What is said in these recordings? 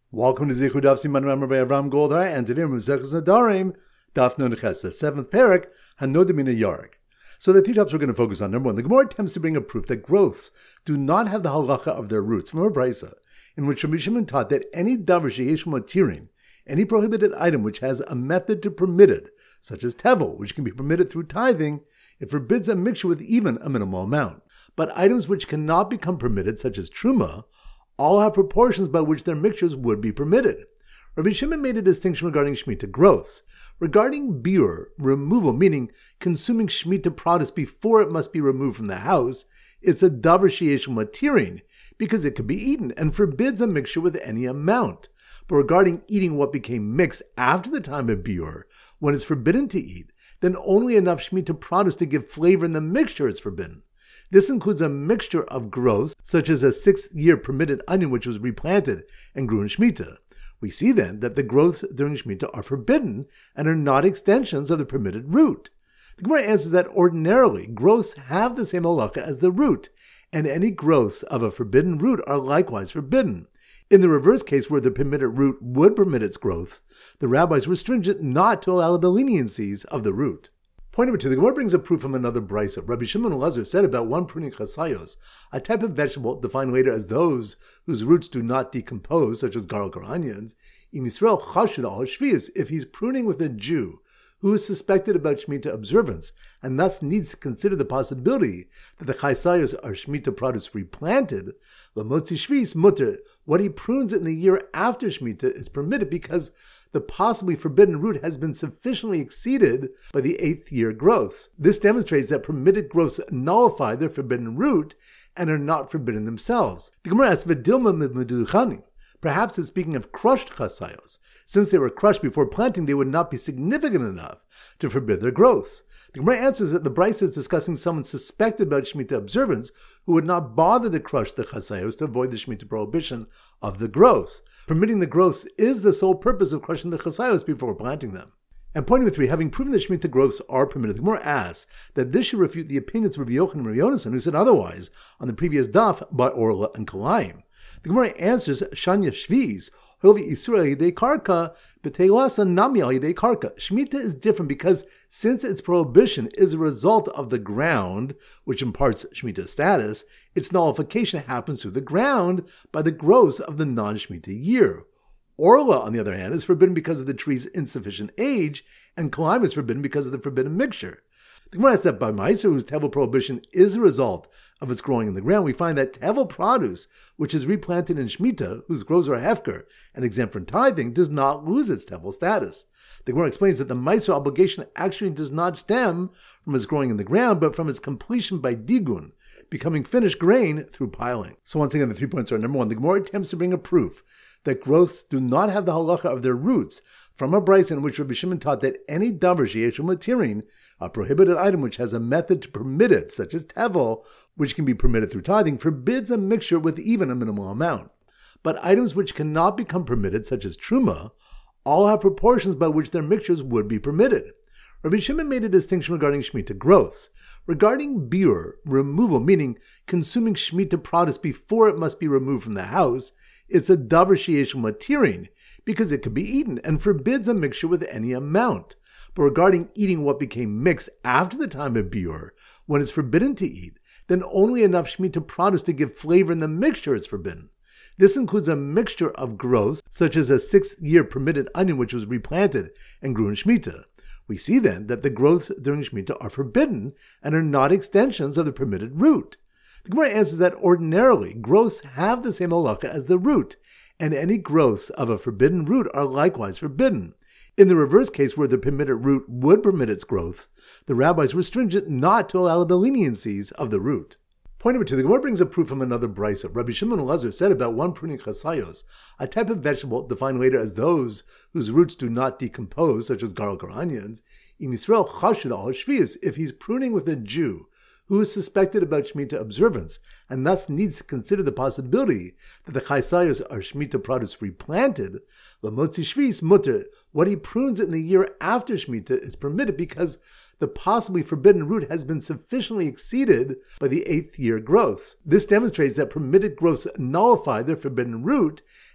Welcome to Zichud Daf Siman Ramar by Avram Goldhar, and today we're Mesechus Nadarim, Daf Nun Ches, the seventh parak, Hanodim Min Yarik. So the three topics we're going to focus on. Number one, the Gemara attempts to bring a proof that growths do not have the halacha of their roots from a brisa, in which Rabbi Shimon taught that any davar sheyesh matirin, any prohibited item which has a method to permit it, such as tevel, which can be permitted through tithing, it forbids a mixture with even a minimal amount. But items which cannot become permitted, such as truma, all have proportions by which their mixtures would be permitted. Rabbi Shimon made a distinction regarding Shemitah growths. Regarding biur, removal, meaning consuming Shemitah produce before it must be removed from the house, it's a davar sheyesh matirin, because it could be eaten and forbids a mixture with any amount. But regarding eating what became mixed after the time of biur, when it's forbidden to eat, then only enough Shemitah produce to give flavor in the mixture is forbidden. This includes a mixture of growths, such as a 6-year permitted onion which was replanted and grew in Shemitah. We see then that the growths during Shemitah are forbidden and are not extensions of the permitted root. The Gemara answers that ordinarily growths have the same halacha as the root, and any growths of a forbidden root are likewise forbidden. In the reverse case, where the permitted root would permit its growth, the rabbis were stringent not to allow the leniencies of the root. Point number two, the Gemara brings a proof from another brisa. Rabbi Shimon Elazar said about one pruning chasayos, a type of vegetable defined later as those whose roots do not decompose, such as garlic or onions, im Yisrael chashud al shvius, if he's pruning with a Jew who is suspected about Shemitah observance, and thus needs to consider the possibility that the chasayos are Shemitah produce replanted, l'motzi shvis mutter, what he prunes in the year after Shemitah is permitted because the possibly forbidden root has been sufficiently exceeded by the 8th year growths. This demonstrates that permitted growths nullify their forbidden root and are not forbidden themselves. The Gemara asks, V'dilma meduchanim. Perhaps it's speaking of crushed chasayos. Since they were crushed before planting, they would not be significant enough to forbid their growths. The Gemara answers that the brisa is discussing someone suspected about Shemitah observance who would not bother to crush the chasayos to avoid the Shemitah prohibition of the growths. Permitting the growths is the sole purpose of crushing the chasayos before planting them. And point number three, having proven that Shemitah growths are permitted, the Gemara asks that this should refute the opinions of Rabbi Yochanan and Rabbi Yonasan, who said otherwise on the previous daf by Orla and Kalayim. The Gemara answers, Shanya Shviz, Hilvi Isura Yidei Karka, Betelasa Nami Al Yidei Karka. Shemitah is different because since its prohibition is a result of the ground, which imparts Shemitah status, its nullification happens through the ground by the growth of the non-Shemitah year. Orla, on the other hand, is forbidden because of the tree's insufficient age, and Kalayim is forbidden because of the forbidden mixture. The Gemara says that by Meiser, whose tevel prohibition is a result of its growing in the ground, we find that tevel produce, which is replanted in Shemitah, whose growths are hefker and exempt from tithing, does not lose its tevel status. The Gemara explains that the Meiser obligation actually does not stem from its growing in the ground, but from its completion by digun, becoming finished grain through piling. So once again, the 3 points are: number one, the Gemara attempts to bring a proof that growths do not have the halacha of their roots from a brisa in which Rabbi Shimon taught that any davar sheyesh matirin, a prohibited item which has a method to permit it, such as tevel, which can be permitted through tithing, forbids a mixture with even a minimal amount. But items which cannot become permitted, such as truma, all have proportions by which their mixtures would be permitted. Rabbi Shimon made a distinction regarding Shemitah growths. Regarding biur, removal, meaning consuming Shemitah produce before it must be removed from the house, it's a davar sheyesh matirin, because it could be eaten and forbids a mixture with any amount. But regarding eating what became mixed after the time of biur, when it's forbidden to eat, then only enough Shemitah produce to give flavor in the mixture is forbidden. This includes a mixture of growths, such as a 6-year permitted onion which was replanted and grew in Shemitah. We see then that the growths during Shemitah are forbidden and are not extensions of the permitted root. The Gemara answers that ordinarily growths have the same halacha as the root, and any growths of a forbidden root are likewise forbidden. In the reverse case, where the permitted root would permit its growth, the rabbis were stringent not to allow the leniencies of the root. Point number two, the Gemara brings a proof from another brisa. Rabbi Shimon Elazar said about one pruning chasayos, a type of vegetable defined later as those whose roots do not decompose, such as garlic or onions, im Yisrael chashud al shvius, if he's pruning with a Jew who is suspected about Shemitah observance, and thus needs to consider the possibility that the chasayos are Shemitah produce replanted, l'motzi shvis mutter, what he prunes in the year after Shemitah is permitted because the possibly forbidden root has been sufficiently exceeded by the 8th year growths. This demonstrates that permitted growths nullify their forbidden root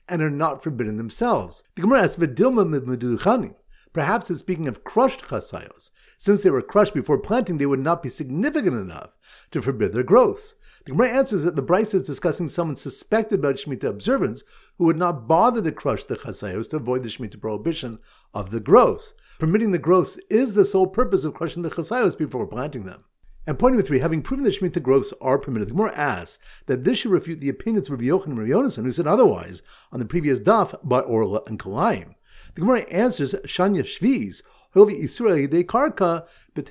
and are not forbidden themselves. The Gemara asks, "V'dilma meduchanim." Perhaps it's speaking of crushed chasayos. Since they were crushed before planting, they would not be significant enough to forbid their growths. The Gemara answers that the Brisa is discussing someone suspected about Shemitah observance who would not bother to crush the chasayos to avoid the Shemitah prohibition of the growths. Permitting the growths is the sole purpose of crushing the chasayos before planting them. And point number 3, having proven that Shemitah growths are permitted, the Gemara asks that this should refute the opinions of Rabbi Yochanan and Rabbi Yonasan, who said otherwise on the previous daf by Orla and Kalayim. The Gemara answers, Shanya Shviz, Shemitah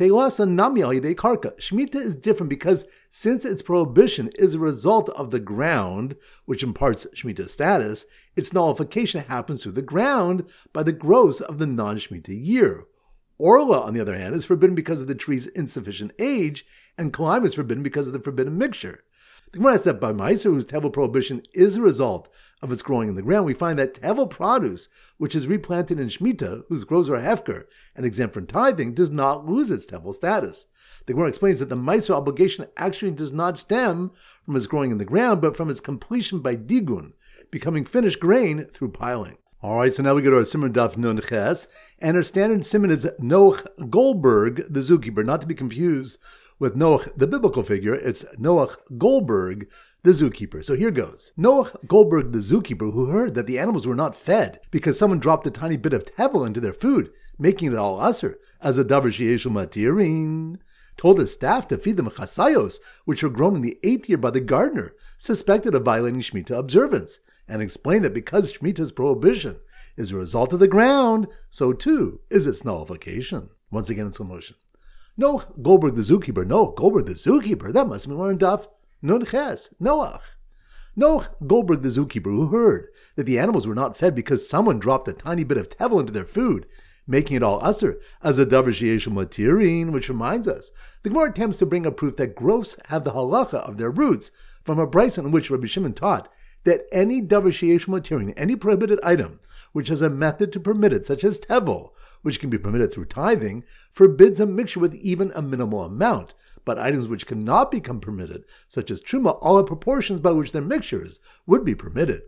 is different because since its prohibition is a result of the ground, which imparts Shemitah status, its nullification happens through the ground by the growth of the non-Shemitah year. Orla, on the other hand, is forbidden because of the tree's insufficient age, and Kalayim is forbidden because of the forbidden mixture. The Gemara says that by Meiser, whose tevel prohibition is a result of its growing in the ground, we find that tevel produce, which is replanted in Shemitah, whose growths are hefker and exempt from tithing, does not lose its tevel status. The Gemara explains that the Meiser obligation actually does not stem from its growing in the ground, but from its completion by digun, becoming finished grain through piling. All right, so now we go to our Simon Daf Nun Ches, and our standard Simon is Noach Goldberg, the zookeeper, not to be confused with Noach, the biblical figure. It's Noach Goldberg, the zookeeper. So here goes. Noach Goldberg, the zookeeper, who heard that the animals were not fed because someone dropped a tiny bit of tevel into their food, making it all usher, as a davar she'eshel matirin, told his staff to feed them chasayos, which were grown in the 8th year by the gardener, suspected of violating Shemitah observance, and explained that because Shemitah's prohibition is a result of the ground, so too is its nullification. Once again in slow motion. Noach Goldberg the zookeeper. Noach Goldberg the zookeeper. That must be more in Daf Nun Ches. Noach Goldberg the zookeeper, who heard that the animals were not fed because someone dropped a tiny bit of tevel into their food, making it all usher, as a davar she'eshel matirin, which reminds us, the Gemara attempts to bring a proof that growths have the halacha of their roots from a brisa in which Rabbi Shimon taught that any davar she'eshel matirin, any prohibited item, which has a method to permit it, such as tevel, which can be permitted through tithing, forbids a mixture with even a minimal amount. But items which cannot become permitted, such as truma, all have proportions by which their mixtures would be permitted.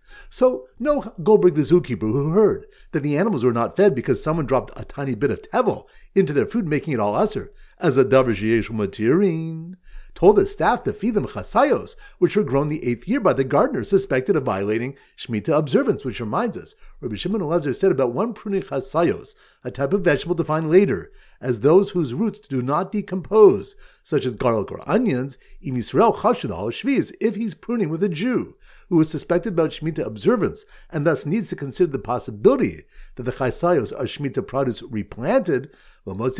So Noach Goldberg the zookeeper, who heard that the animals were not fed because someone dropped a tiny bit of tevel into their food, making it all usher, as a davar she'eshel matirin, told his staff to feed them chasayos, which were grown the 8th year by the gardener, suspected of violating Shemitah observance, which reminds us, Rabbi Shimon Elazar said about one pruning chasayos, a type of vegetable defined later, as those whose roots do not decompose, such as garlic or onions, in Yisrael chashud al shviz, if he's pruning with a Jew, who is suspected about Shemitah observance, and thus needs to consider the possibility that the chasayos are Shemitah produce replanted, what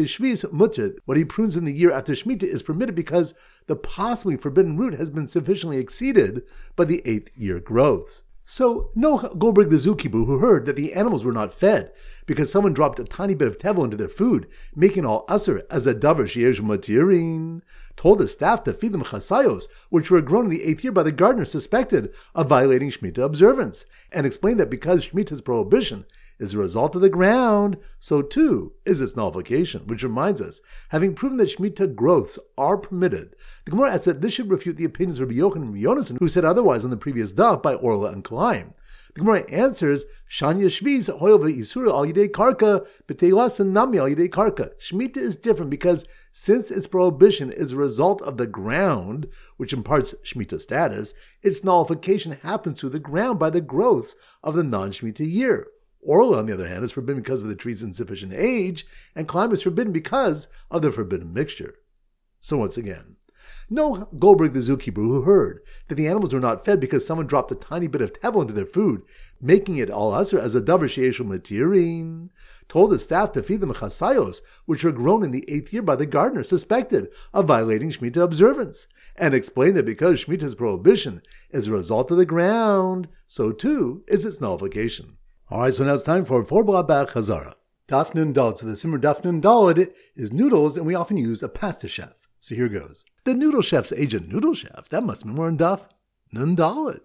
he prunes in the year after Shemitah is permitted because the possibly forbidden root has been sufficiently exceeded by the 8th year growths. So Noach Goldberg the zookeeper, who heard that the animals were not fed because someone dropped a tiny bit of tevel into their food, making all usher as a davar she'eshel matirin, told his staff to feed them chasayos, which were grown in the 8th year by the gardener suspected of violating Shemitah observance, and explained that because Shemitah's prohibition is a result of the ground, so too is its nullification, which reminds us, having proven that Shemitah growths are permitted, the Gemara asks that this should refute the opinions of Rabbi Yochanan and Rabbi Yonasan, who said otherwise on the previous daf by Orla and Kalayim. The Gemara answers, Shanya Shviz hoil ve'isura al yidei karka b'teilas and nami al yidei karka. Shemitah is different because since its prohibition is a result of the ground, which imparts Shemitah status, its nullification happens through the ground by the growths of the non-Shemitah year. Orla, on the other hand, is forbidden because of the tree's insufficient age, and Kalayim is forbidden because of the forbidden mixture. So once again, Noach Goldberg the zookeeper, who heard that the animals were not fed because someone dropped a tiny bit of tevel into their food, making it all usher as a davar she'eshel matirin, told his staff to feed them chasayos, which were grown in the 8th year by the gardener suspected of violating Shemitah observance, and explained that because Shemitah's prohibition is a result of the ground, so too is its nullification. All right, so now it's time for Bla Chazara. Daf Nun Daled. So the Simmer Daf Nun Daled is noodles, and we often use a pasta chef. So here goes. The noodle chef's agent noodle chef. That must be more in Daf Nun Daled.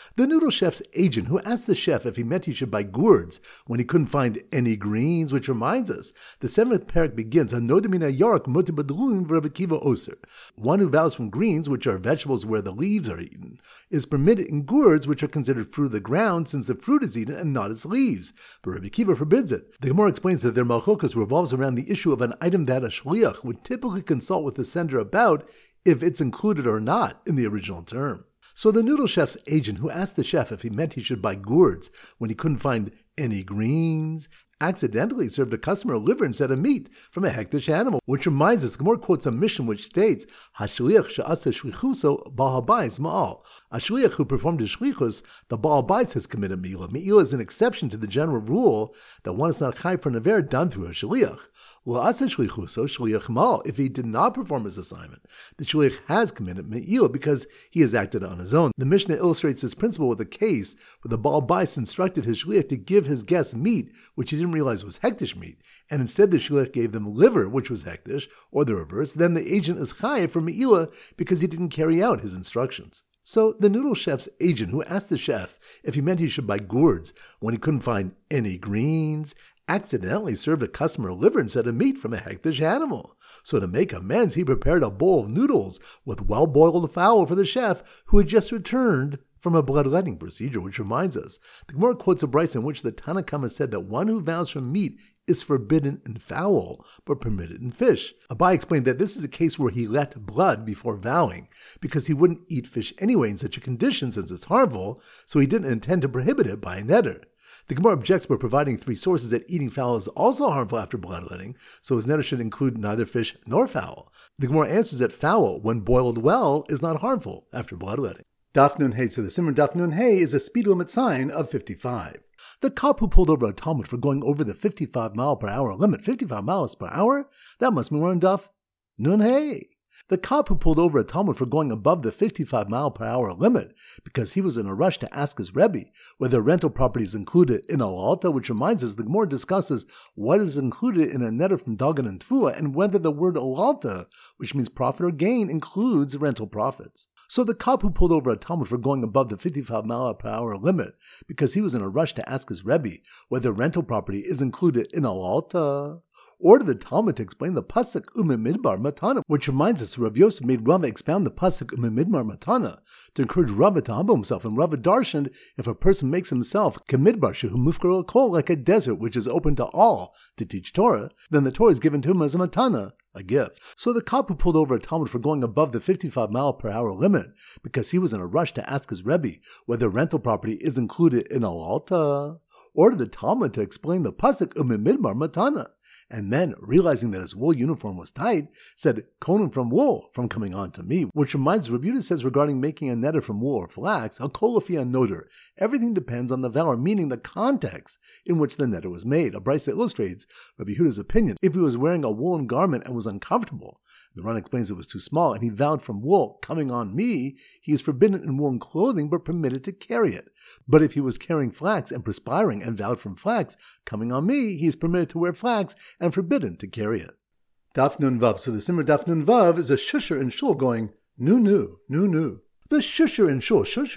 The noodle chef's agent who asked the chef if he meant he should buy gourds when he couldn't find any greens, which reminds us, the 7th parak begins, Hanodamina York Motibadlun V'Rav Oser. One who vows from greens, which are vegetables where the leaves are eaten, is permitted in gourds, which are considered fruit of the ground, since the fruit is eaten and not its leaves. But Rabbi Akiva forbids it. The Gemara explains that their malchokas revolves around the issue of an item that a shliach would typically consult with the sender about if it's included or not in the original term. So the noodle chef's agent who asked the chef if he meant he should buy gourds when he couldn't find any greens accidentally served a customer liver instead of meat from a hektish animal, which reminds us, the Gemara quotes a mission which states, Hashliach she'asa shlichuso Baal Habayis ma'al. A shliach who performed his shlichus, the Baal Habayis has committed mi'ila. Mi'ila is an exception to the general rule that one is not chai for an aver done through a shliach. Well, asa shlichuso shliach ma'al. If he did not perform his assignment, the shliach has committed mi'ila because he has acted on his own. The Mishnah illustrates this principle with a case where the Baal Habayis instructed his shliach to give his guests meat, which he didn't realize was hektish meat, and instead the shliach gave them liver, which was hektish, or the reverse. Then the agent is chayiv for me'ila because he didn't carry out his instructions. So the noodle chef's agent who asked the chef if he meant he should buy gourds when he couldn't find any greens accidentally served a customer liver instead of meat from a hektish animal. So to make amends, he prepared a bowl of noodles with well-boiled fowl for the chef who had just returned from a bloodletting procedure, which reminds us, the Gemara quotes a brayso in which the Tanna Kama said that one who vows from meat is forbidden in fowl, but permitted in fish. Abai explained that this is a case where he let blood before vowing, because he wouldn't eat fish anyway in such a condition since it's harmful, so he didn't intend to prohibit it by a neder. The Gemara objects by providing 3 sources that eating fowl is also harmful after bloodletting, so his neder should include neither fish nor fowl. The Gemara answers that fowl, when boiled well, is not harmful after bloodletting. Daf Nun Hey. So the Simmer Daf Nun Hey is a speed limit sign of 55. The cop who pulled over a Talmud for going over the 55-mile-per-hour limit, 55 miles per hour? That must be more in Daf Nun Hey. The cop who pulled over a Talmud for going above the 55-mile-per-hour limit because he was in a rush to ask his Rebbe whether rental property is included in a lalta, which reminds us the Gemara discusses what is included in a neder from Dagan and Tfua and whether the word lalta, which means profit or gain, includes rental profits. So the cop who pulled over a Talmud for going above the 55-mile-per-hour limit because he was in a rush to ask his Rebbe whether rental property is included in a lalta, ordered the Talmud to explain the pasuk Umimidbar Matana, which reminds us Rav Yosef made Rava expound the pasuk Umimidbar Matana to encourage Rava to humble himself, and Rava darshaned if a person makes himself Kamidbar Shehu Mufkar Kol, like a desert which is open to all to teach Torah, then the Torah is given to him as a matana, a gift. So the cop who pulled over a Talmud for going above the 55-mile-per-hour limit because he was in a rush to ask his Rebbe whether rental property is included in a lalta, ordered the Talmud to explain the pasuk Umimidbar Matana, and then, realizing that his wool uniform was tight, said, "Konim from wool, from coming on to me," which reminds Rabbi Yehuda says regarding making a neder from wool or flax, hakol lefi noder. Everything depends on the valor, meaning the context in which the neder was made. A brayso illustrates Rabbi Yehuda's opinion. If he was wearing a woolen garment and was uncomfortable, the Ran explains it was too small, and he vowed from wool, coming on me, he is forbidden in woolen clothing, but permitted to carry it. But if he was carrying flax and perspiring and vowed from flax, coming on me, he is permitted to wear flax and forbidden to carry it. Daf Nun Vav. So the Simmer Daf Nun Vav is a shusher in shul going, nu nu, nu nu. The shusher in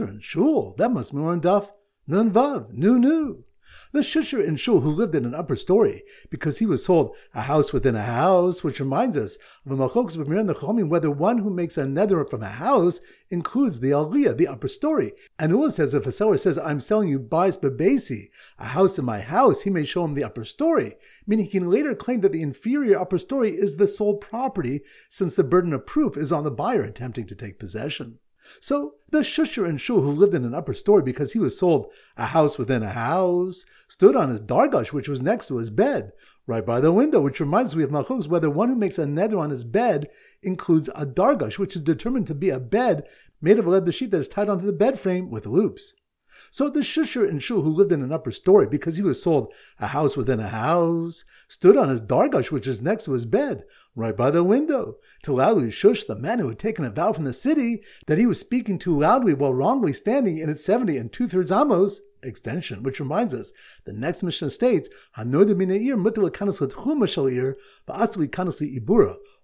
shul, that must be more in Daf Nun Vav, nu nu. The shusher in shul who lived in an upper story because he was sold a house within a house, which reminds us of a machlokas b'mir and the chachamim whether one who makes a neder from a house includes the aliyah, the upper story. And Ula says if a seller says, "I'm selling you bais bebesi, a house in my house," he may show him the upper story, meaning he can later claim that the inferior upper story is the sold property since the burden of proof is on the buyer attempting to take possession. So the shusher in shul who lived in an upper story because he was sold a house within a house stood on his dargash, which was next to his bed, right by the window, which reminds me of malchus whether one who makes a neder on his bed includes a dargash, which is determined to be a bed made of a leather sheet that is tied onto the bed frame with loops. So the shusher in shul who lived in an upper story because he was sold a house within a house stood on his dargash, which is next to his bed, right by the window, to loudly shush the man who had taken a vow from the city that he was speaking too loudly while wrongly standing in its 70 2/3 amos extension, which reminds us, the next Mishnah states,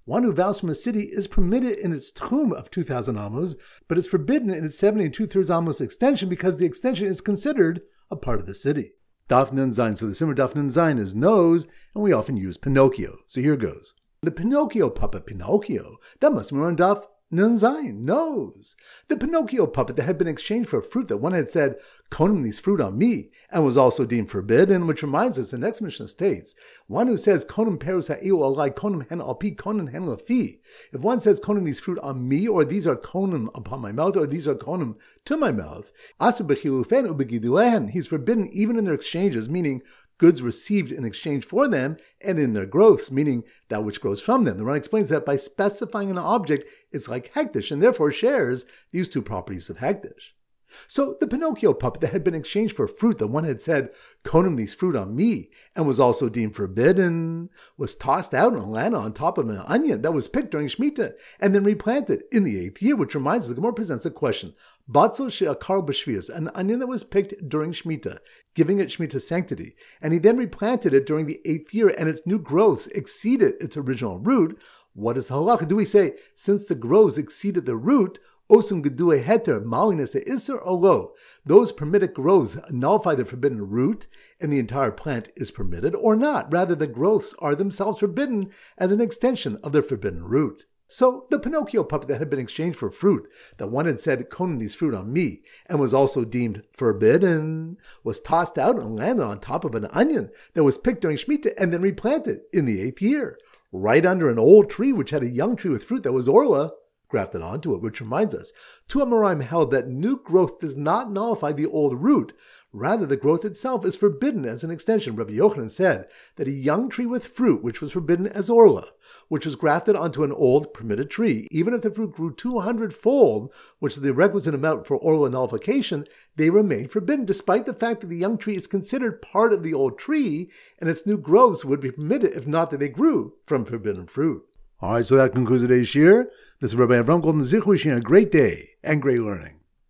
One who vows from a city is permitted in its tchum of 2,000 amos, but is forbidden in its 70 2/3 amos extension because the extension is considered a part of the city. Daf Nun Zayin. So the simmer Daf Nun Zayin is nose, and we often use Pinocchio. So here goes. The Pinocchio puppet Pinocchio, that must be on Daf Nun Zayin, nose. The Pinocchio puppet that had been exchanged for a fruit that one had said, "Konim these fruit on me," and was also deemed forbidden, which reminds us, the next Mishnah states, one who says, "Konim perus ha'eu alai, konim hen alpi, konim hen lafi." If one says, "Konim these fruit on me," or "These are konim upon my mouth," or "These are konim to my mouth," asu b'chilufen u'begiduehen, he's forbidden even in their exchanges, meaning goods received in exchange for them, and in their growths, meaning that which grows from them. The Ran explains that by specifying an object, it's like hektish, and therefore shares these two properties of hektish. So the Pinocchio puppet that had been exchanged for fruit that one had said, "Konim these fruit on me," and was also deemed forbidden, was tossed out and landed on top of an onion that was picked during Shemitah, and then replanted in the 8th year, which reminds us, the Gemara presents a question. Batzel she'akar b'shvius, an onion that was picked during Shemitah, giving it Shemitah sanctity, and he then replanted it during the 8th year, and its new growths exceeded its original root. What is the halacha? Do we say, since the growths exceeded the root, osum gedue heter, maliness isser or lo, those permitted growths nullify the forbidden root, and the entire plant is permitted, or not? Rather, the growths are themselves forbidden as an extension of their forbidden root. So the Pinocchio puppet that had been exchanged for fruit, that one had said, "Konim these fruit on me," and was also deemed forbidden, was tossed out and landed on top of an onion that was picked during Shemitah and then replanted in the 8th year, right under an old tree which had a young tree with fruit that was orla grafted onto it, which reminds us, two Amoraim held that new growth does not nullify the old root. Rather, the growth itself is forbidden as an extension. Rabbi Yochanan said that a young tree with fruit, which was forbidden as orla, which was grafted onto an old permitted tree, even if the fruit grew 200-fold, which is the requisite amount for orla nullification, they remain forbidden, despite the fact that the young tree is considered part of the old tree, and its new growths would be permitted, if not that they grew from forbidden fruit. All right, so that concludes today's shir. This is Rabbi Avram Golden Zich wishing you a great day and great learning.